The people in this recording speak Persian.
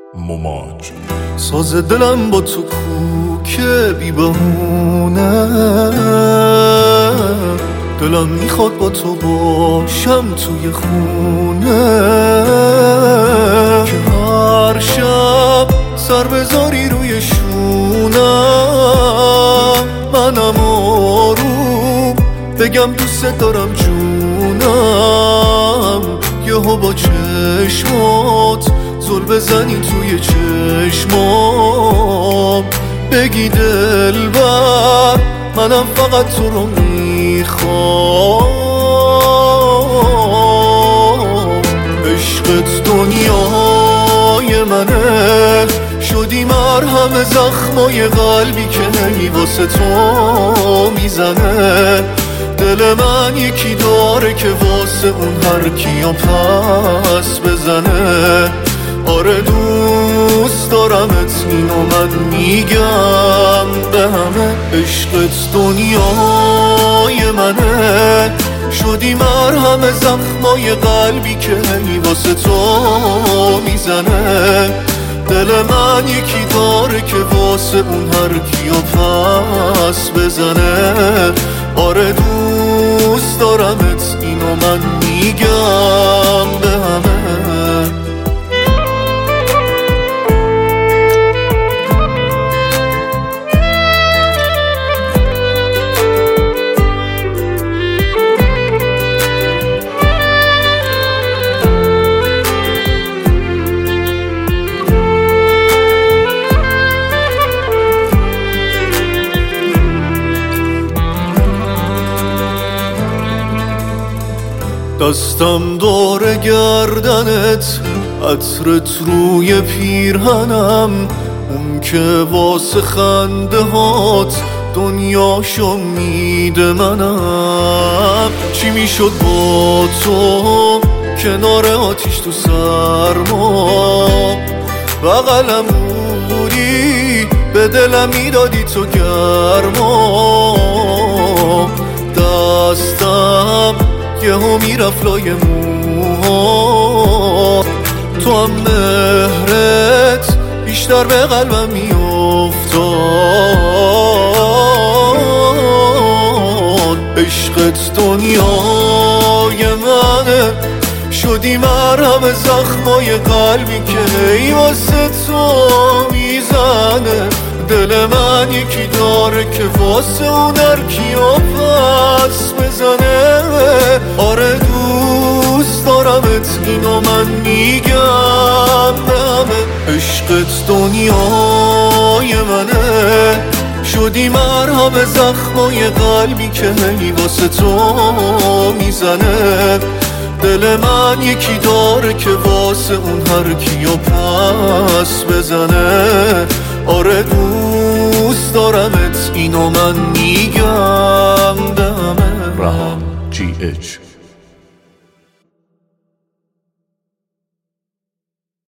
مماج. ساز دلم با تو کوکه بی بهونه، دلم میخواد با تو باشم توی خونه، که هر شب سر بذاری روی شونم، منم آروم بگم دوست دارم جونم، یهو با چشمات زل بزنی توی چشمام، بگی دلبر منم فقط تو رو میخوام. عشقت دنیای منه، شدی مرهم زخمای قلبی که هی واسه تو میزنه، دل من یکی داره که واسه اون هر کیو پس بزنه. آره دوست دارمت اینو من میگم به همه، عشقت دنیای منه، شدی مرهم زخمای قلبی که هی واسه تو میزنه، دل من یکی داره که واسه اون هر کیو پس بزنه. آره دوست دارمت اینو من میگم به همه. دستم داره گردنت، عطرت روی پیرهنم، اون که واسه خنده هات دنیاشو میده منم. چی میشد با تو کنار آتیش تو سرما، بغلم بودی به دلم میدادی تو گرما، دستم یهو میرفت لای موها، تو هم مهرت بیشتر به قلبم میافتاد. عشقت دنیای منه، شدی مرهم زخمای قلبی که هی واسه تو میزنه، دل من یکی داره که واسه اون هر کیو پس بزنه. آره دوست دارمت اینو من میگم به همه، عشقت دنیای منه، شدی مرهم زخمای قلبی که هی واسه تو میزنه، دل من یکی داره که واسه اون هر کیو پس بزنه. آره دوست دارمت اینو من میگم به همه. رها GH